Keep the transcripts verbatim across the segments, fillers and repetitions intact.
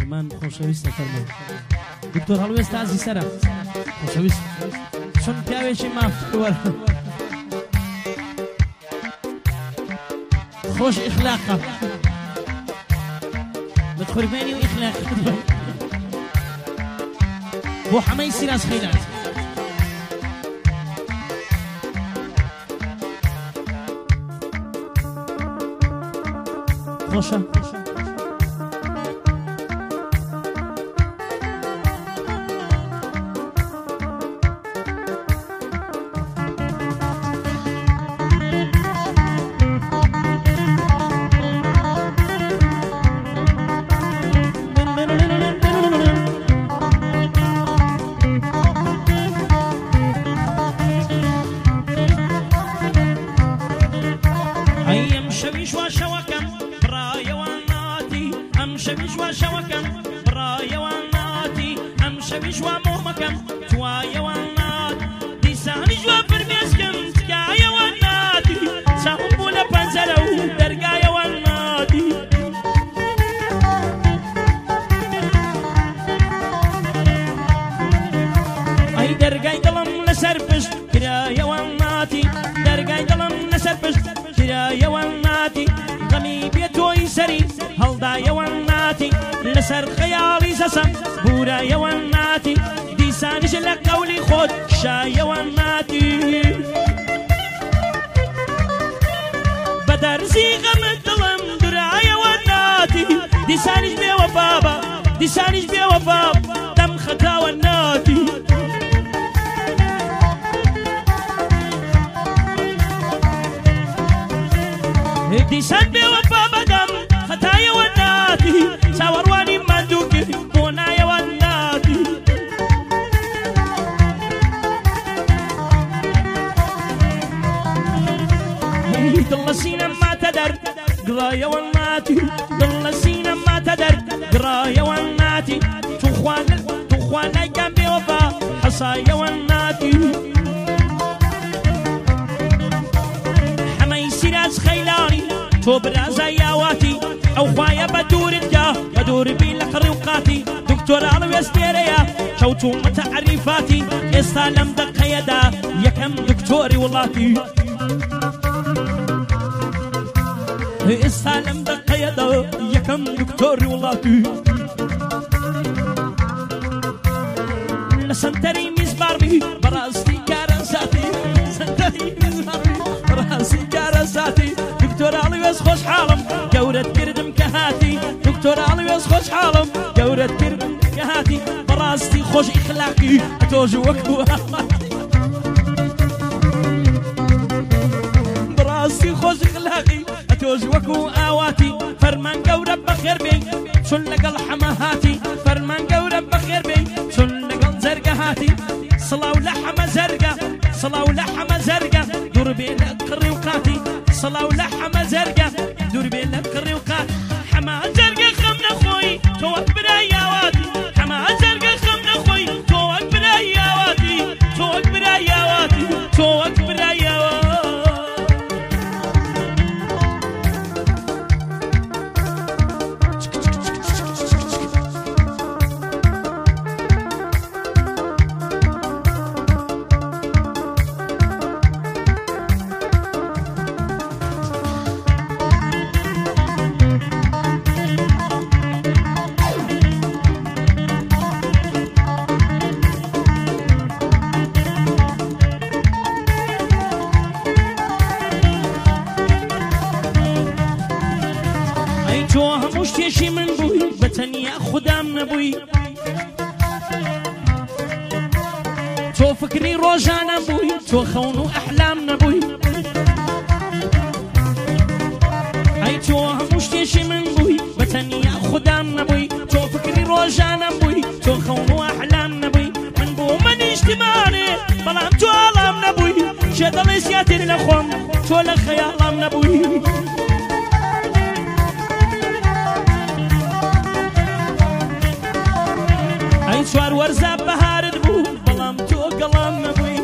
فرمان خۆشەویستە فەرمان دکتۆر هەڵوێستا ئازی سەرە خۆشەویست چۆن پیاوێکی مافوەر خۆش ئیخلاقە بتخرباني وإخلاق بو حماي سيراس خيلان خوشة لسر خيالي سسم بورا يواناتي ديسانش لقولي خود شا يواناتي بدرسي غم الظلم درا يواناتي ديسانش بيوا بابا ديسانش بيوا بابا دم خطا وناتي ديسان بيوا بابا دم خطا يواناتي ساورواني مندوكي بونا يواناتي ضل سينا ما تدر قرا يواناتي ضل سينا ما تدر قرا يواناتي تخوان تخوان جنبي وفا حصا يواناتي حماي سيراز خيلاني تو برازا ياواتي او خوايا بدور الجاه بدور بيلك ريوقاتي دكتور علوي استيريا شوتو متعرفاتي استلم دق يدا يكم دكتوري واللاتي استلم دق يدا يكم دكتوري واللاتي لسنتري مزباربي براسي كارساتي سنتري مزباربي براسي كارساتي دكتور علوي خوش حالم جورة كردم كهاتي دكتور علوي خوش حالم جورة كردم كهاتي براستي خوش اخلاقي اتوج وكو براستي خوش اخلاقي اتوج وكو اواتي فرمان جورة بخير بي شن لقل حماهاتي فرمان جورة بخير بي شن لقل زرقهاتي صلاة ولحمة زرقة صلاة ولحمة زرقة دور بين الريوقاتي صلاة ولحمة زرقة دور بين الريوقات حما زرقة خمنا خوي توك براياواتي حما زرقة خمنا خوي توك براياواتي توك براياواتي توك براياواتي شي من بوي بتنيا خدام نبوي تو فكري روجانا بوي تو خونو احلام نبوي اي تو هموش شي من بوي بتنيا خدام نبوي تو فكري روجانا بوي تو خونو احلام نبوي من بو من اجتماعي بلام تو علام نبوي شدل سياتي لخوم تو لخيالام نبوي سوار ورزا بهارد بو بلام تو قلام نبوي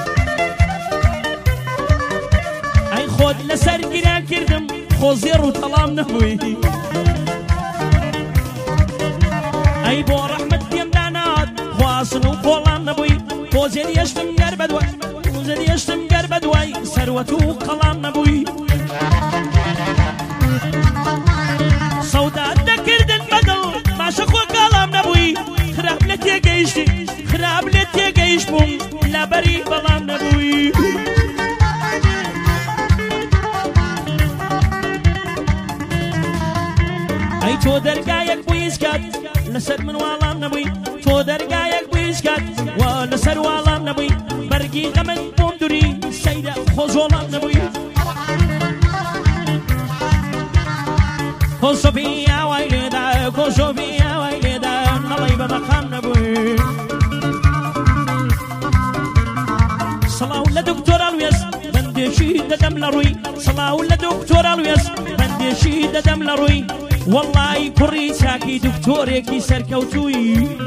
اي خود لسر قران كردم خوزير وطلام نبوي دەی بۆ ڕەحمەت پێم دانات خواسن و کۆڵان نەبووی بۆ زێریەشتم گەر بەدوای بۆ زێریەشتم گەر بەدوای سەروەت و قەڵام نەبووی سەودات دەکردن بەدڵ باشە خۆ کاڵام نەبووی خراپ لە تێگەیشتی خراپ لە تێگەیشت بووم لەبەری بەڵام نەبووی ئەی تۆ دەرگایەک بوویسکات لەسەر من واڵام نەبووی تۆ دەرگایەک بوویسکات وا لەسەر واڵام نەبووی بەرگی غەمت بۆم دووری سەیرە خۆزۆڵام نەبووی کۆسۆفی ئاوای لێدا کۆسۆفی ئاوای لێدا نەڵی بە مەقام نەبووی سەڵاو لە دکتۆرا لوێس بەندێشی دەدەم لە ڕووی سەڵاو لە دکتۆرا لوێس بەندێشی دەدەم لە ڕووی وەڵڵای کوڕی چاکی دکتۆرێکی سەرکەوتووی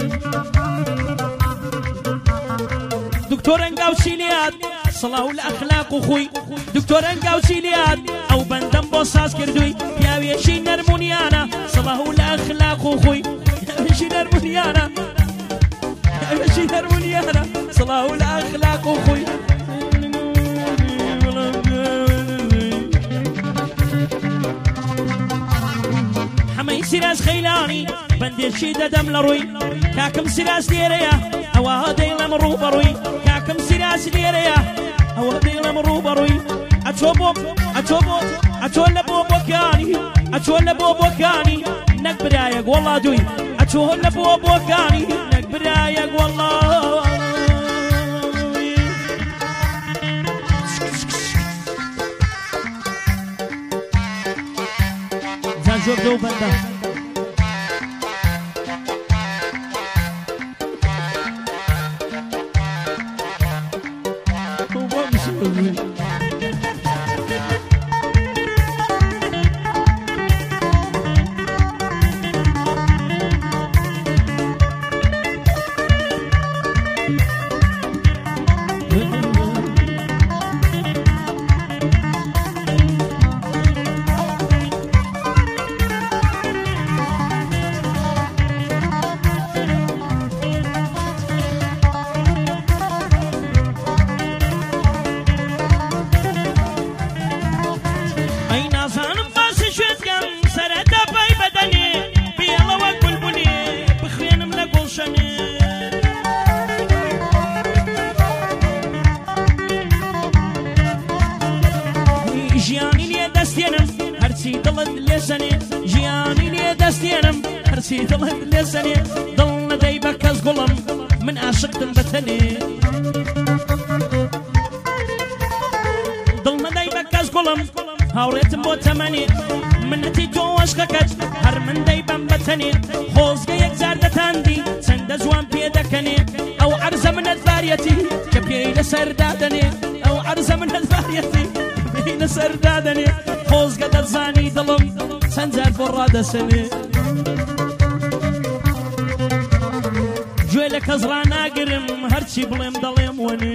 دکتۆر ئەنگاوچی لێات سەڵاو لە ئەخلاق و خوی دکتۆر ئەنگاوچی لێات ئەو بەندەم بۆ ساز کردووی پیاوێکی نەرمونیانە سەڵاو لە ئەخلاق و خوی پیاوێکی نەرمونیانە پیاوێکی نەرمونیانە سەڵاو لە ئەخلاق و خوی حەمەی سیراز خەیلانی بەندێکی دەدەم لە ڕووی کاکەم سیراز لێرەیە ئەوە دەیڵەم ڕوو بەڕووی کاکەم سیراز لێرەیە ئەوە دەیڵەم ڕوو بەڕووی ئەچۆ بۆ ئەچۆ بۆ ئەچۆ لە بۆ بۆکانی ئەچۆ لە بۆ بۆکانی نەک برایەک وەڵڵا دووی ئەچۆ لە بۆ بۆکانی نەک برایەک وەڵڵا زۆر دەو بەندە ژیانی لێ دەستێنم هەرچی دڵت لێسەنێ ژیانی لێ دەستێنم هەرچی دڵت لێسەنێ دڵ نەدەی بە کەس گوڵم من عاشقتم بەتەنێ دڵ نەدەی بە کەس گوڵم هاوڕێتم بۆ تەمەنێ منەتی تۆ عەشقەکەت هەر من دەیبەم بەتەنێ خۆزگە یەکجار دەتاندی چەندە جوان پێ دەکەنێ ئەو عەرزە منەت بارەتی کە پێی لەسەر دادەنێ ئەو عەرزە منەت بارەتی لەسەر دادەنێ خۆزگە دەزانی دڵم چەند جار بۆ ڕادەسەنێ گوێ لە کەس ڕاناگرم هەرچی بڵێم دەڵێم وەنێ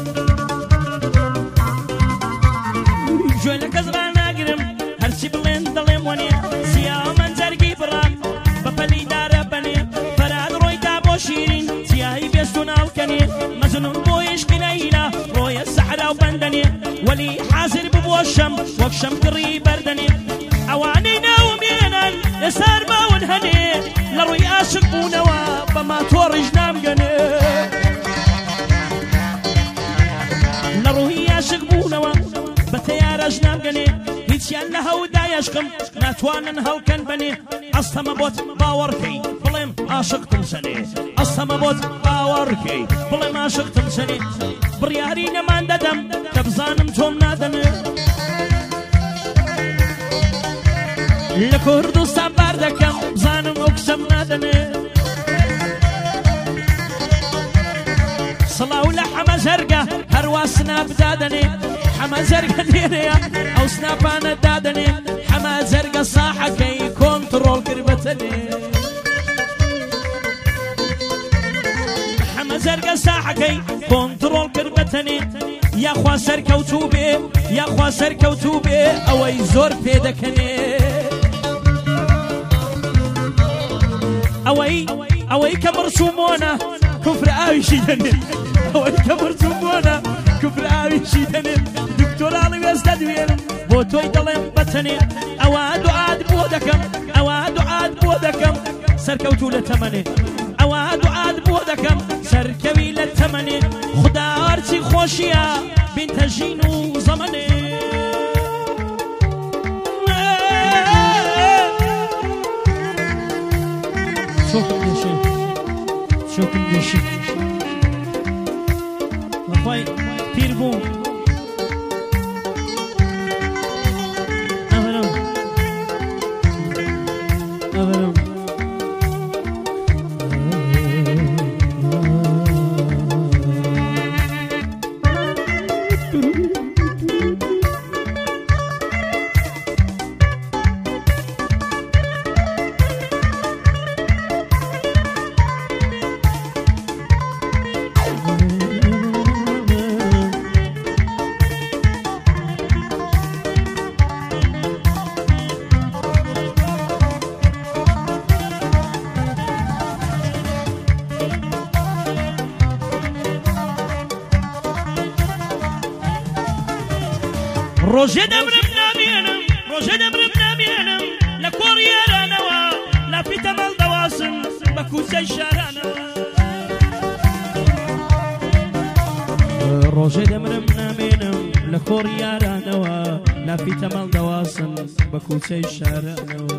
گوێ لە کەس ڕاناگرم هەرچی بڵێن دەڵێم وەنێ سیاوە مەنجەرگی بڕام بە پەلیدارە بەنێ فەراد ڕۆیدا بۆ شیرین سیاهی بێست و ناڵکەنێ مەجنون بۆ عیشقی لەیلا ڕۆیە سەحرا و بەندەنێ وەلی حازر ببووە شەم وەک شەم کڕی بەردەنێ ئەوانەی ناومێنن لەسەر باون هەنێ لە ڕووی عاشق بوونەوە بە ماتۆڕیش نامگەنێ لە ڕووی عاشق بوونەوە بە تەیارەش نامگەنێ هیچیان لە هەودا عشقم ناتوانن هەڵکەن بەنێ ئەستەمە بۆت باوەڕکەی بڵێم عاشقتم سەنێ ئەستەمە بۆت باوەڕکەی بڵێم عاشقتم سەنێ بڕیاری نەمان دەدەم کە بزانم تۆم نادەنێ لە کوردستان بار دەکەم بزانم ئەو کچەم نادەنێ سڵاو لە حەمە زەرگە هەروە سناپ دادەنێ حەمە زەرگە لێرەیە ئەو سناپانە دادەنێ حەمە زەرگە ساحەکەی کۆنتڕۆڵ کرد بەتەنێ حەمە زەرگە ساحەکەی کۆنتڕۆڵ کرد بەتەنێ یاخوا سەرکەوتوو بێ یاخوا سەرکەوتوو بێ ئەوەی زۆر پێ دەکەنێ ئەوەی ئەوەی کە مرسومۆنە کوفر ئاویشی دەنێت ئەوەی کە مرسومۆنە کوفر ئاویشی دەنێت دکتۆراڵی وێستە دوێنم بۆ تۆی دەڵێم بەتەنێ ئەوە دوعات بۆ دەکەم ئەوە دوعات بۆ دەکەم سەرکەوتوو لە تەمەنێ ئەوە دوعات بۆ دەکەم سەرکەوی لە تەمەنێ خدا هەرچی خۆشیە بینتە ژین و زەمەنێ شوكم ديشي شوكم ديشي لخوي بيربون أهلا أهلا ڕۆژێ دەبرم نامێنم ڕۆژێ دەبرم نامێنم لە کۆڕیارانەوە لا پیتەمەڵ دەواسم بە کوچەی شارانەوە ڕۆژێ دەمرم نامێنم لە کۆڕیارانەوە لا پیتەمەڵ دەواسم بە کوچەی شارانەوە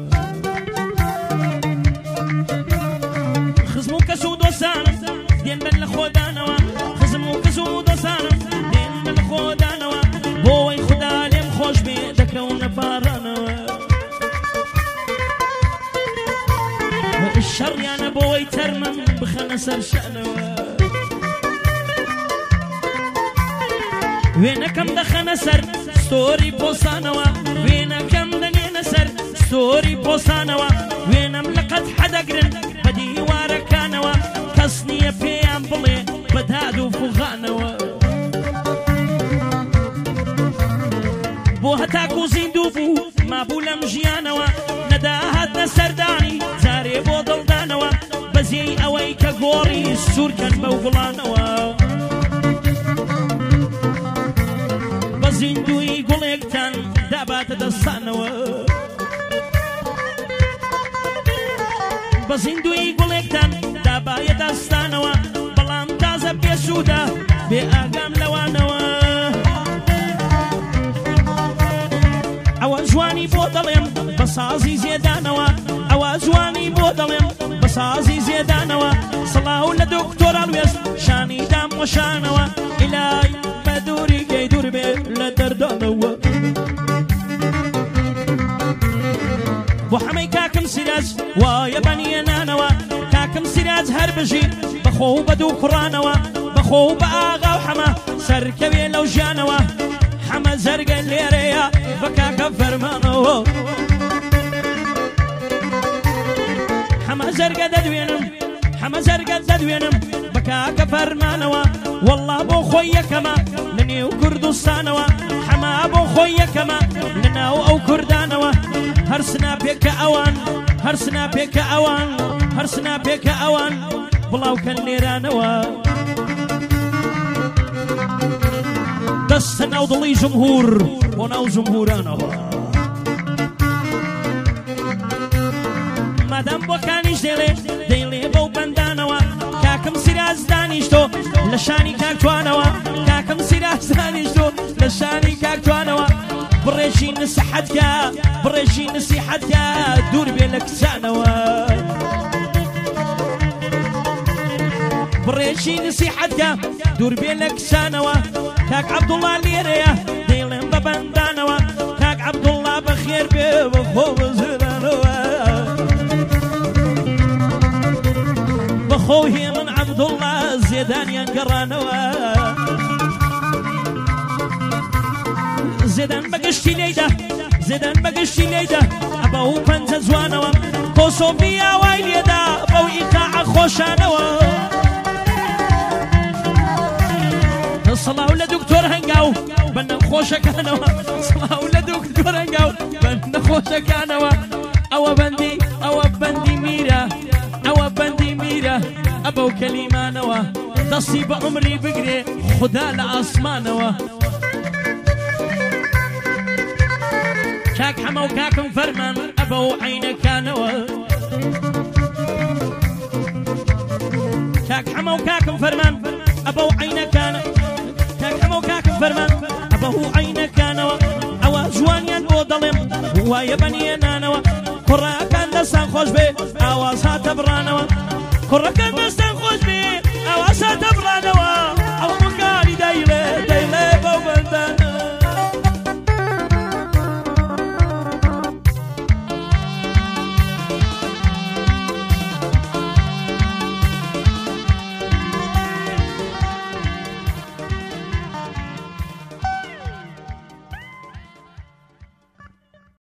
خزم و کەس و دۆستانم دێن بن لە خۆدانەوە خزم و کەس و دۆستانم دێن بن لە خۆدانەوە بۆی خدا لێم خۆش بێ دەکەونە پارانەوە شەڕیانە بۆی تەرمەم بخەنە سەر شانەوە وێنەکەم دەخەنە سەر ستۆری پۆسانەوە وێنەکەم دەنێنە سەر ستۆری پۆسانەوە وێنەم لە قەت حەدەگرن بە دیوارەکانەوە کەس نییە پێیان بڵێ بەداد و فوغانەوە بۆ هەتاکو زیندوو بوو مابوو لەم ژیانەوە نەداهاتنە سەردانی جارێ بۆ دڵدانەوە بەزێی ئەوەی کە گۆڕی سوورکەن بەو گوڵانەوە بە زیندوی گوڵێکتان داباتە دەستانەوە بە زیندوی گوڵێکتان دابایە دەستانەوە بەڵام تازە بێسوودە بێ ئاگام لەوانەوە ئەوە جوانی بۆ دەڵێم بە سازی زێدانەوە ئەوە جوانی بۆ دەڵێم بە سازی زێدانەوە سڵاو لە دکتۆران وێست شانی دام وەشانەوە ئیلای بە دووری گەی دوور بێ لە دەردانەوە بۆ حەمەی کاکم سیراج وایە بەنیێنانەوە کاکم سیراج هەر بژی بەخۆ و بە دوو کوڕانەوە بەخۆ و بە ئاغا و حەمە سەرکەوێ لەو ژیانەوە حەمە زەرگە لێرەیە بە کاکە فەرمانەوە حەمە زەرگە دەدوێنم حەمە زەرگە دەدوێنم بە کاکە فەرمانەوە وەڵڵا بۆ خۆی یەکەمە لە نێو کوردستانەوە حەمە بۆ خۆی یەکەمە لە ناو ئەو کوردانەوە هەر سناپێکە ئەوان هەر سناپێکە ئەوان هەر سناپێکە ئەوان بڵاوکەن لێرانەوە دەستە ناو دڵی جمهور بۆ ناو جمهورانەوە مادام بۆکانیش دێڵێ دەیڵێ بەو بەندانەوە کاکم سیراج دانیشتۆ لە شانی کاکتوانەوە کاکم سیراج دانیشتۆ لە شانی کاکتوانەوە بڕێژی نسیحەتکە بڕێژی نسیحەتکە دوور بێ لە کچانەوە بڕێژی نسیحەتکە دوور بێ لە کچانەوە کاک عەبدوڵڵا لێرەیە دەیڵێم بە بەندانەوە کاک عەبدوڵڵا بەخێر بێ بەخۆ بەزرانەوە بەخۆ هێ من عەبدوڵڵا زێدانیان گەڕانەوە زێدان بەگشتی لێیدا زێدان بەگشتی لێیدا ئەبە و پەنجە جوانەوە کۆسۆڤی ئاوای لێدا بەو ئیقاعە خۆشانەوە سڵاو لە دکتۆر هەنگاو بە نەخۆشەکانەوە سڵاو لە دکتۆر هەنگاو بە نەخۆشەکانەوە ئەوە بەندی ئەوە بەندی میرە ئەوە بەندی میرە دانوا دسي بعمري بقري خدا لأسمانوا شاك حما وكاكم فرمان أبو عينك كانوا شاك حما وكاكم فرمان أبو عينك كان شاك حما وكاكم فرمان أبو عينك كانوا أوا جوانيان بو ظلم هو يبني نانوا كرة كان دستان خوش بي أوا سات برانوا كرة